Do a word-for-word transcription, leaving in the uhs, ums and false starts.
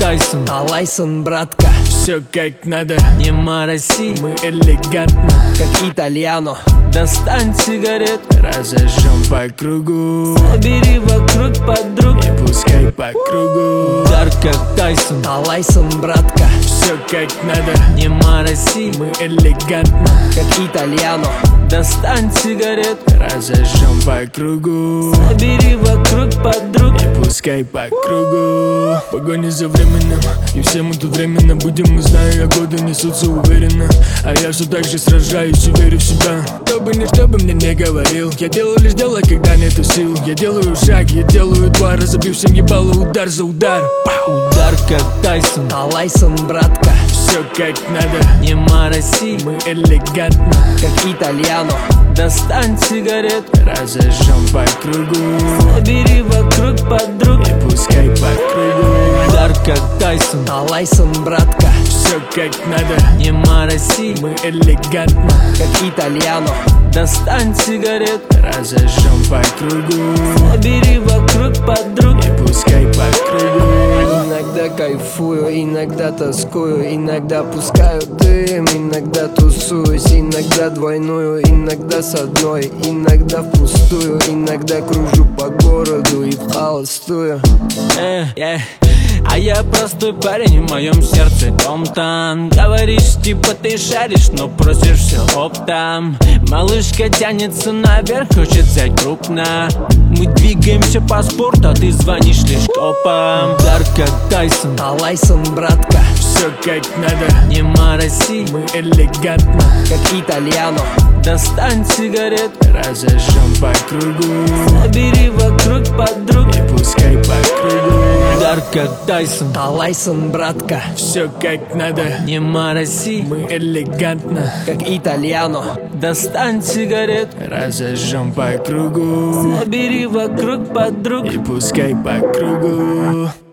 Тайсон, а Лайсон, братка. все как надо, не мороси, мы элегантно, как итальяно. Достань сигарет, разожжем по кругу. Собери вокруг подруг и пускай по кругу. Удар как Тайсон, а Лайсон, братка. все как надо, не мороси, мы элегантно, как итальяно. Достань сигарет, разожжем по кругу. Собери вокруг подруг и пускай по кругу. Погоня за временем, и все мы тут временно будем. Мы знаю, а годы несутся уверенно, а я все так же сражаюсь и верю в себя. Кто бы ни что бы мне не говорил, я делаю лишь дело, когда нету сил. Я делаю шаг, я делаю два, разобью всем ебало удар за удар. Удар как Тайсон, а Лайсон, братка. все как надо, не мороси, мы элегантно, как итальяно. Достань сигарет, разожжем по кругу. Собери вокруг подруг и пускай по кругу. Удар как Тайсон, а Лайсон, братка. все как надо, не мороси, мы элегантно, как итальяно. Достань сигарет, разожжем по кругу. Собери вокруг подруг и пускай по кругу. Иногда кайфую, иногда тоскую, иногда пускаю дым, иногда тусуюсь, иногда двойную, иногда с одной, иногда впустую, иногда кружу по городу и в холостую. э, yeah. А я простой парень, в моем сердце дом-тан. Говоришь, типа ты шаришь, но просишь все оптом. Малышка тянется наверх, хочет взять крупно. Мы двигаемся по спорту, а ты звонишь лишь копам. Удар как Тайсон, а Лайсон, братка. все как надо, не мороси, мы элегантно, как итальяно. Достань сигарет, разожжем по кругу. Собери вокруг подруг и пускай по кругу. Удар как Тайсон, а Лайсон, братка. все как надо, не мороси, мы элегантно, как итальяно. Достань сигарет, разожжем по кругу. Собери вокруг подруг и пускай по кругу.